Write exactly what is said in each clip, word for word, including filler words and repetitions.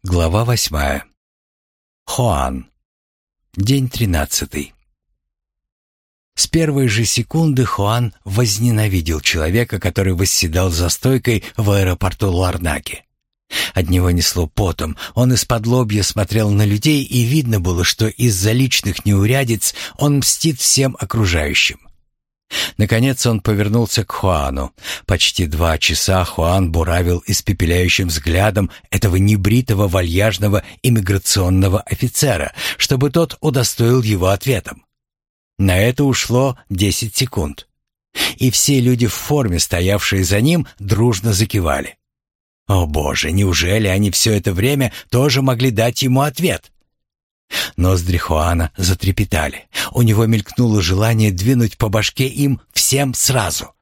Глава восьмая. Хуан. День тринадцатый. С первой же секунды Хуан возненавидел человека, который восседал за стойкой в аэропорту Ларнаки. От него несло потом, он из-под-лобья смотрел на людей, и видно было, что из-за личных неурядиц он мстит всем окружающим. Наконец он повернулся к Хуану. Почти два часа Хуан буравил испепеляющим взглядом этого небритого, вальяжного иммиграционного офицера, чтобы тот удостоил его ответом. На это ушло десять секунд. И все люди в форме, стоявшие за ним, дружно закивали. О боже, неужели они все это время тоже могли дать ему ответ? Ноздри Хуана затрепетали. У него мелькнуло желание двинуть по башке им всем сразу.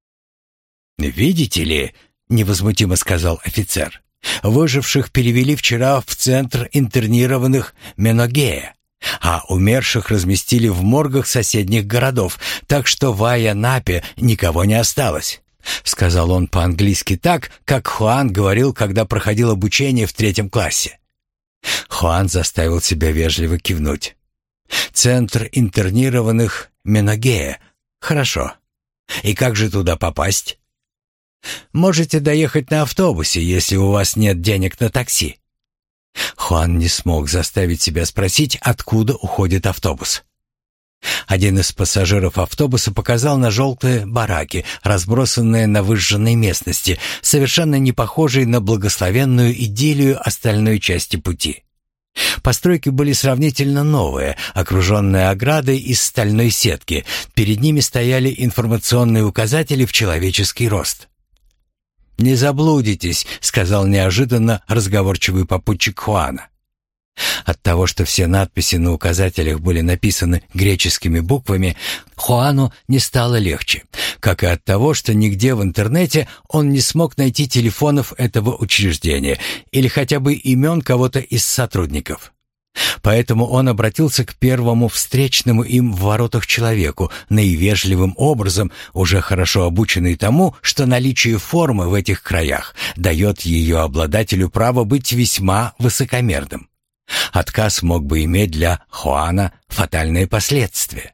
«Видите ли», — невозмутимо сказал офицер, «выживших перевели вчера в центр интернированных Меногея, а умерших разместили в моргах соседних городов, так что в Айянапе никого не осталось», — сказал он по-английски так, как Хуан говорил, когда проходил обучение в третьем классе. Хуан заставил себя вежливо кивнуть. «Центр интернированных Меногея. Хорошо. И как же туда попасть?» «Можете доехать на автобусе, если у вас нет денег на такси». Хуан не смог заставить себя спросить, откуда уходит автобус. Один из пассажиров автобуса показал на желтые бараки, разбросанные на выжженной местности, совершенно не похожей на благословенную идиллию остальной части пути. Постройки были сравнительно новые, окруженные оградой из стальной сетки. Перед ними стояли информационные указатели в человеческий рост. «Не заблудитесь», — сказал неожиданно разговорчивый попутчик Хуана. От того, что все надписи на указателях были написаны греческими буквами, Хуану не стало легче, как и от того, что нигде в интернете он не смог найти телефонов этого учреждения или хотя бы имен кого-то из сотрудников. Поэтому он обратился к первому встречному им в воротах человеку, наивежливым образом, уже хорошо обученный тому, что наличие формы в этих краях дает ее обладателю право быть весьма высокомерным. Отказ мог бы иметь для Хуана фатальные последствия.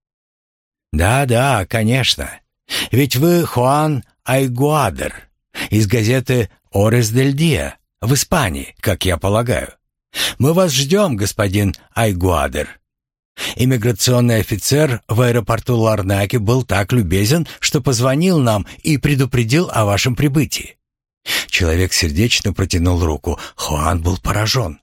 «Да-да, конечно. Ведь вы Хуан Айгуадер из газеты «Орес дель Диа» в Испании, как я полагаю. Мы вас ждем, господин Айгуадер». Иммиграционный офицер в аэропорту Ларнаки был так любезен, что позвонил нам и предупредил о вашем прибытии. Человек сердечно протянул руку. Хуан был поражен.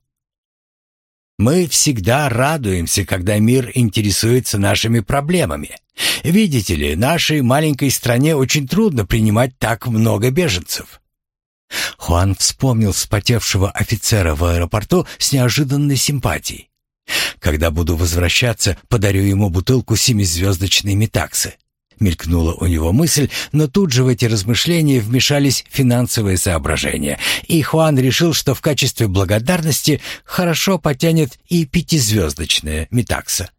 «Мы всегда радуемся, когда мир интересуется нашими проблемами. Видите ли, нашей маленькой стране очень трудно принимать так много беженцев». Хуан вспомнил вспотевшего офицера в аэропорту с неожиданной симпатией. «Когда буду возвращаться, подарю ему бутылку семизвездочной метаксы». Мелькнула у него мысль, но тут же в эти размышления вмешались финансовые соображения, и Хуан решил, что в качестве благодарности хорошо потянет и пятизвездочная метакса.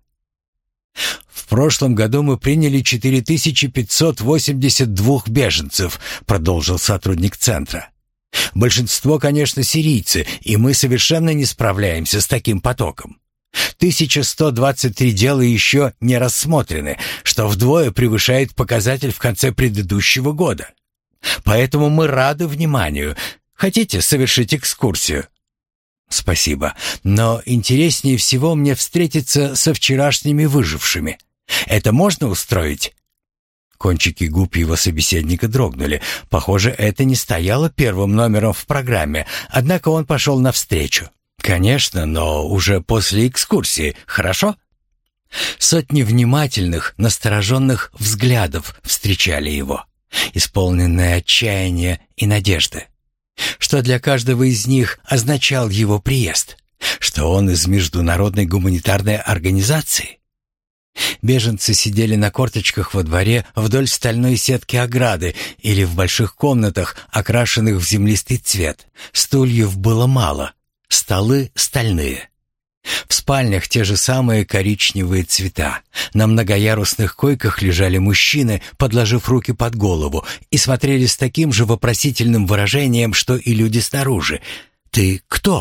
«В прошлом году мы приняли четыре тысячи пятьсот восемьдесят два беженцев», продолжил сотрудник центра. «Большинство, конечно, сирийцы, и мы совершенно не справляемся с таким потоком. тысяча сто двадцать три дела еще не рассмотрены, что вдвое превышает показатель в конце предыдущего года. Поэтому мы рады вниманию. Хотите совершить экскурсию?» «Спасибо, но интереснее всего мне встретиться со вчерашними выжившими. Это можно устроить?» Кончики губ его собеседника дрогнули. Похоже, это не стояло первым номером в программе, однако он пошел навстречу. «Конечно, но уже после экскурсии, хорошо?» Сотни внимательных, настороженных взглядов встречали его, исполненные отчаяния и надежды. Что для каждого из них означал его приезд? Что он из международной гуманитарной организации? Беженцы сидели на корточках во дворе вдоль стальной сетки ограды или в больших комнатах, окрашенных в землистый цвет. Стульев было мало, столы стальные. В спальнях те же самые коричневые цвета. На многоярусных койках лежали мужчины, подложив руки под голову, и смотрели с таким же вопросительным выражением, что и люди снаружи. «Ты кто?»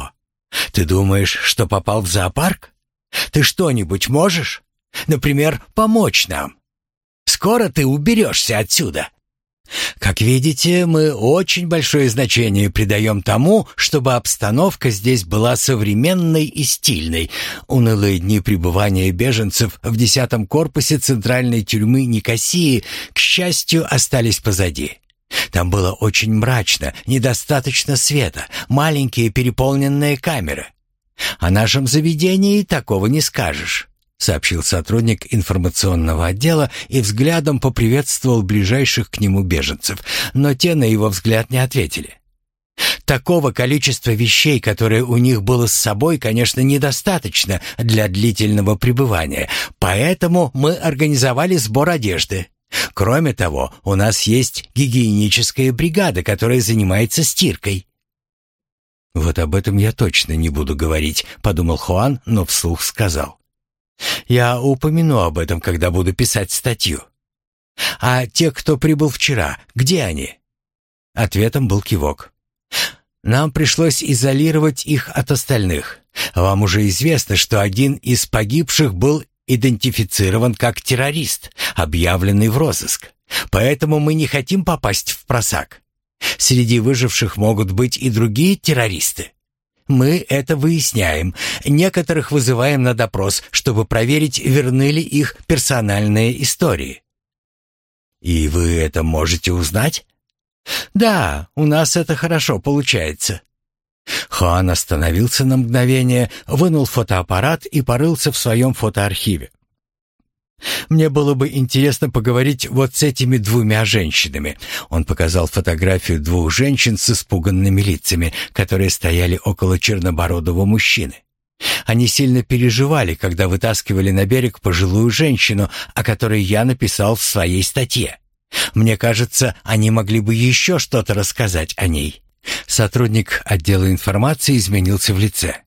Ты думаешь, что попал в зоопарк? Ты что-нибудь можешь? Например, помочь нам? Скоро ты уберешься отсюда. Как видите, мы очень большое значение придаем тому, чтобы обстановка здесь была современной и стильной. Унылые дни пребывания беженцев в десятом корпусе центральной тюрьмы Никосии, к счастью, остались позади. Там было очень мрачно, недостаточно света, маленькие переполненные камеры. О нашем заведении такого не скажешь, сообщил сотрудник информационного отдела и взглядом поприветствовал ближайших к нему беженцев, но те на его взгляд не ответили. Такого количества вещей, которые у них было с собой, конечно, недостаточно для длительного пребывания, поэтому мы организовали сбор одежды. Кроме того, у нас есть гигиеническая бригада, которая занимается стиркой. «Вот об этом я точно не буду говорить», — подумал Хуан, но вслух сказал. «Я упомяну об этом, когда буду писать статью. А те, кто прибыл вчера, где они?» Ответом был кивок. «Нам пришлось изолировать их от остальных. Вам уже известно, что один из погибших был идентифицирован как террорист, объявленный в розыск. Поэтому мы не хотим попасть в просак. Среди выживших могут быть и другие террористы. Мы это выясняем. Некоторых вызываем на допрос, чтобы проверить, верны ли их персональные истории». «И вы это можете узнать?» «Да, у нас это хорошо получается». Хуан остановился на мгновение, вынул фотоаппарат и порылся в своем фотоархиве. «Мне было бы интересно поговорить вот с этими двумя женщинами». Он показал фотографию двух женщин с испуганными лицами, которые стояли около чернобородого мужчины. Они сильно переживали, когда вытаскивали на берег пожилую женщину, о которой я написал в своей статье. Мне кажется, они могли бы еще что-то рассказать о ней. Сотрудник отдела информации изменился в лице.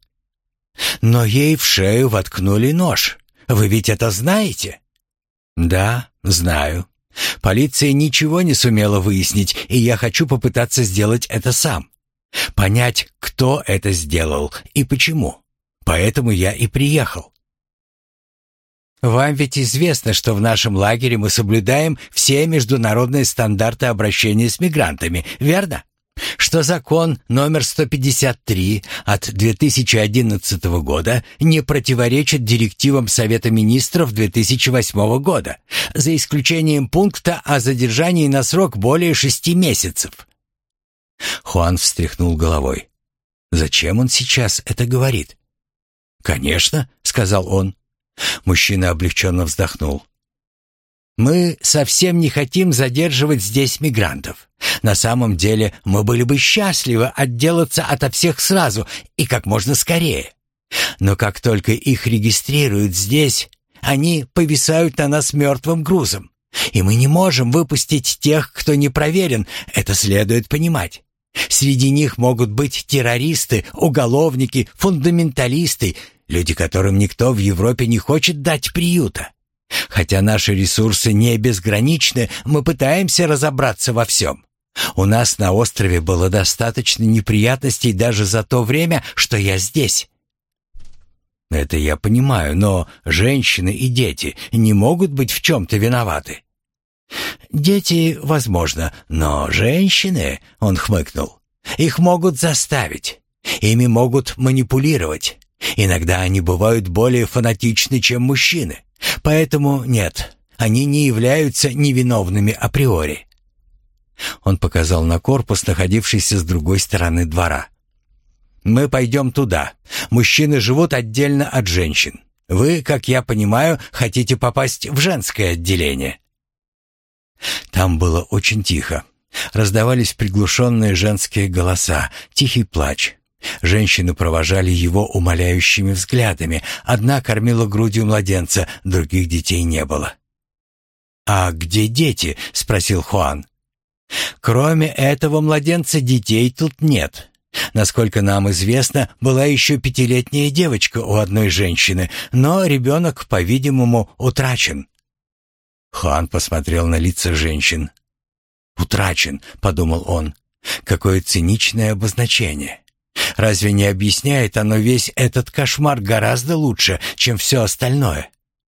«Но ей в шею воткнули нож. Вы ведь это знаете?» «Да, знаю. Полиция ничего не сумела выяснить, и я хочу попытаться сделать это сам. Понять, кто это сделал и почему. Поэтому я и приехал». «Вам ведь известно, что в нашем лагере мы соблюдаем все международные стандарты обращения с мигрантами, верно? Что закон номер сто пятьдесят три от две тысячи одиннадцатого года не противоречит директивам Совета министров две тысячи восьмого года, за исключением пункта о задержании на срок более шести месяцев». Хуан встряхнул головой. «Зачем он сейчас это говорит?» «Конечно», — сказал он. Мужчина облегченно вздохнул. «Мы совсем не хотим задерживать здесь мигрантов. На самом деле мы были бы счастливы отделаться ото всех сразу и как можно скорее. Но как только их регистрируют здесь, они повисают на нас мертвым грузом. И мы не можем выпустить тех, кто не проверен, это следует понимать. Среди них могут быть террористы, уголовники, фундаменталисты, люди, которым никто в Европе не хочет дать приюта. Хотя наши ресурсы не безграничны, мы пытаемся разобраться во всем. У нас на острове было достаточно неприятностей даже за то время, что я здесь». «Это я понимаю, но женщины и дети не могут быть в чем-то виноваты». «Дети, возможно, но женщины, — он хмыкнул, — их могут заставить, ими могут манипулировать. Иногда они бывают более фанатичны, чем мужчины. Поэтому нет, они не являются невиновными априори». Он показал на корпус, находившийся с другой стороны двора. «Мы пойдем туда. Мужчины живут отдельно от женщин. Вы, как я понимаю, хотите попасть в женское отделение». Там было очень тихо. Раздавались приглушенные женские голоса, тихий плач. Женщины провожали его умоляющими взглядами. Одна кормила грудью младенца, других детей не было. «А где дети?» — спросил Хуан. «Кроме этого младенца детей тут нет. Насколько нам известно, была еще пятилетняя девочка у одной женщины, но ребенок, по-видимому, утрачен». Хуан посмотрел на лица женщин. «Утрачен», — подумал он. «Какое циничное обозначение. Разве не объясняет оно весь этот кошмар гораздо лучше, чем все остальное?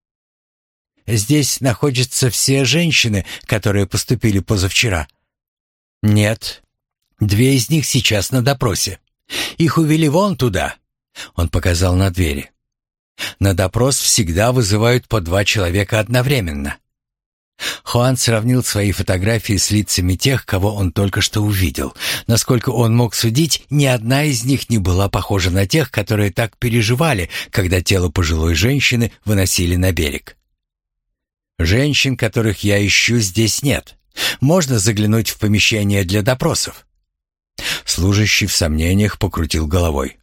Здесь находятся все женщины, которые поступили позавчера. Нет, две из них сейчас на допросе. Их увели вон туда. Он показал на двери. На допрос всегда вызывают по два человека одновременно. Хуан сравнил свои фотографии с лицами тех, кого он только что увидел. Насколько он мог судить, ни одна из них не была похожа на тех, которые так переживали, когда тело пожилой женщины выносили на берег. «Женщин, которых я ищу, здесь нет. Можно заглянуть в помещение для допросов?» Служащий в сомнениях покрутил головой.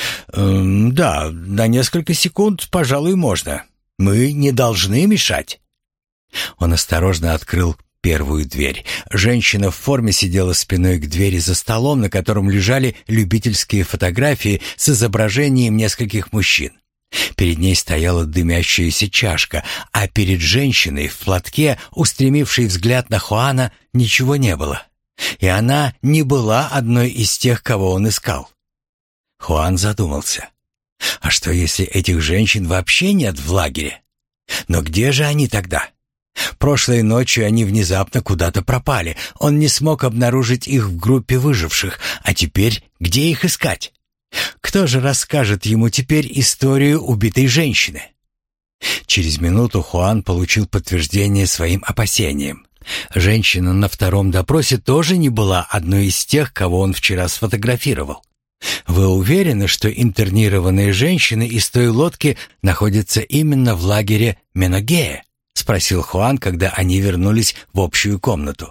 «Эм, «Да, на несколько секунд, пожалуй, можно. Мы не должны мешать». Он осторожно открыл первую дверь. Женщина в форме сидела спиной к двери за столом, на котором лежали любительские фотографии с изображением нескольких мужчин. Перед ней стояла дымящаяся чашка, а перед женщиной в платке, устремившей взгляд на Хуана, ничего не было. И она не была одной из тех, кого он искал. Хуан задумался. А что, если этих женщин вообще нет в лагере? Но где же они тогда? Прошлой ночью они внезапно куда-то пропали. Он не смог обнаружить их в группе выживших. А теперь где их искать? Кто же расскажет ему теперь историю убитой женщины? Через минуту Хуан получил подтверждение своим опасениям. Женщина на втором допросе тоже не была одной из тех, кого он вчера сфотографировал. «Вы уверены, что интернированные женщины из той лодки находятся именно в лагере Меногея?» — спросил Хуан, когда они вернулись в общую комнату.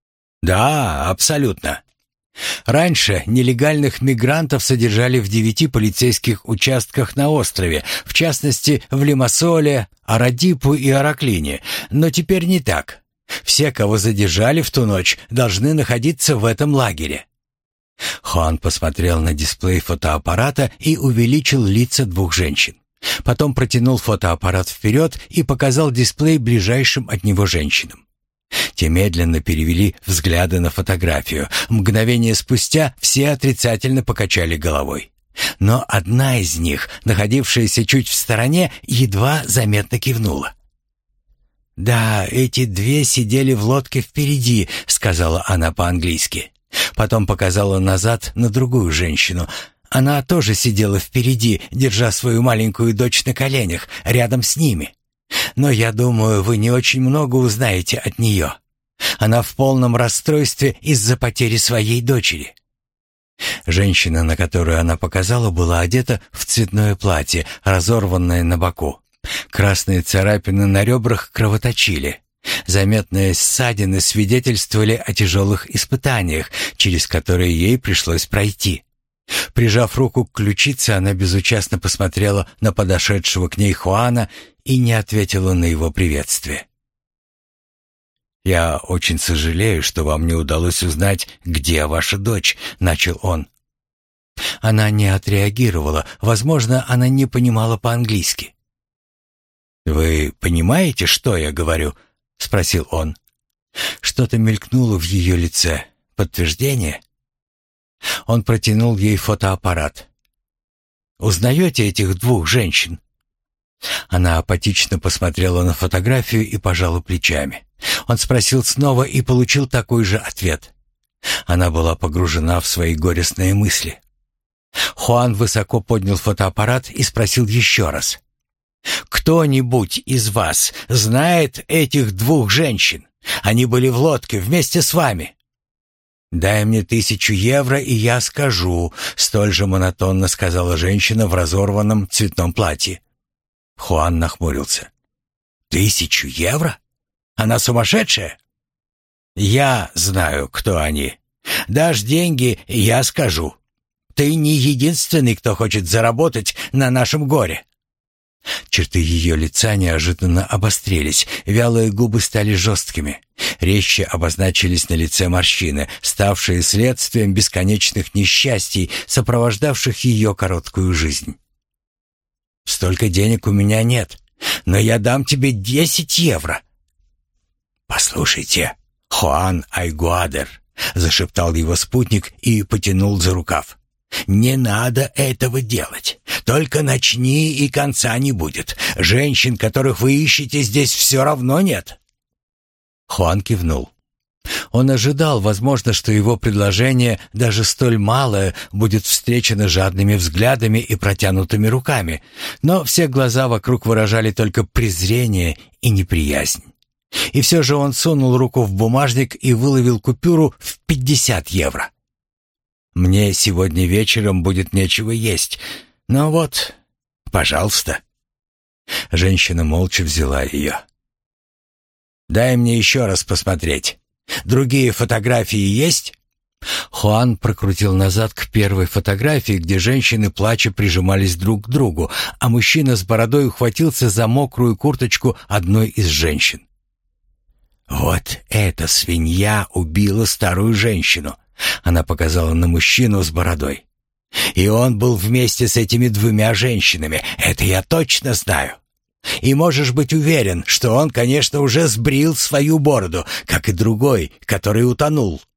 «Да, абсолютно. Раньше нелегальных мигрантов содержали в девяти полицейских участках на острове, в частности, в Лимассоле, Арадипу и Араклине, но теперь не так. Все, кого задержали в ту ночь, должны находиться в этом лагере». Хуан посмотрел на дисплей фотоаппарата и увеличил лица двух женщин. Потом протянул фотоаппарат вперед и показал дисплей ближайшим от него женщинам. Те медленно перевели взгляды на фотографию. Мгновение спустя все отрицательно покачали головой. Но одна из них, находившаяся чуть в стороне, едва заметно кивнула. «Да, эти две сидели в лодке впереди», — сказала она по-английски. Потом показала назад на другую женщину. Она тоже сидела впереди, держа свою маленькую дочь на коленях, рядом с ними. Но я думаю, вы не очень много узнаете от нее. Она в полном расстройстве из-за потери своей дочери». Женщина, на которую она показала, была одета в цветное платье, разорванное на боку. Красные царапины на ребрах кровоточили. Заметные ссадины свидетельствовали о тяжелых испытаниях, через которые ей пришлось пройти. Прижав руку к ключице, она безучастно посмотрела на подошедшего к ней Хуана и не ответила на его приветствие. «Я очень сожалею, что вам не удалось узнать, где ваша дочь», — начал он. Она не отреагировала, возможно, она не понимала по-английски. «Вы понимаете, что я говорю?» — спросил он. Что-то мелькнуло в ее лице. Подтверждение? Он протянул ей фотоаппарат. «Узнаете этих двух женщин?» Она апатично посмотрела на фотографию и пожала плечами. Он спросил снова и получил такой же ответ. Она была погружена в свои горестные мысли. Хуан высоко поднял фотоаппарат и спросил еще раз. «Кто-нибудь из вас знает этих двух женщин? Они были в лодке вместе с вами». «Дай мне тысячу евро, и я скажу», — столь же монотонно сказала женщина в разорванном цветном платье. Хуан нахмурился. «Тысячу евро? Она сумасшедшая?» «Я знаю, кто они. Дашь деньги, и я скажу. Ты не единственный, кто хочет заработать на нашем горе». Черты ее лица неожиданно обострились, вялые губы стали жесткими. Резче обозначились на лице морщины, ставшие следствием бесконечных несчастий, сопровождавших ее короткую жизнь. «Столько денег у меня нет, но я дам тебе десять евро». «Послушайте, Хуан Айгуадер», — зашептал его спутник и потянул за рукав. «Не надо этого делать. Только начни, и конца не будет. Женщин, которых вы ищете, здесь все равно нет». Хуан кивнул. Он ожидал, возможно, что его предложение, даже столь малое, будет встречено жадными взглядами и протянутыми руками, но все глаза вокруг выражали только презрение и неприязнь. И все же он сунул руку в бумажник и выловил купюру в пятьдесят евро. «Мне сегодня вечером будет нечего есть, но вот, пожалуйста». Женщина молча взяла ее. «Дай мне еще раз посмотреть. Другие фотографии есть?» Хуан прокрутил назад к первой фотографии, где женщины плача прижимались друг к другу, а мужчина с бородой ухватился за мокрую курточку одной из женщин. «Вот эта свинья убила старую женщину», — она показала на мужчину с бородой. «И он был вместе с этими двумя женщинами, это я точно знаю. И можешь быть уверен, что он, конечно, уже сбрил свою бороду, как и другой, который утонул».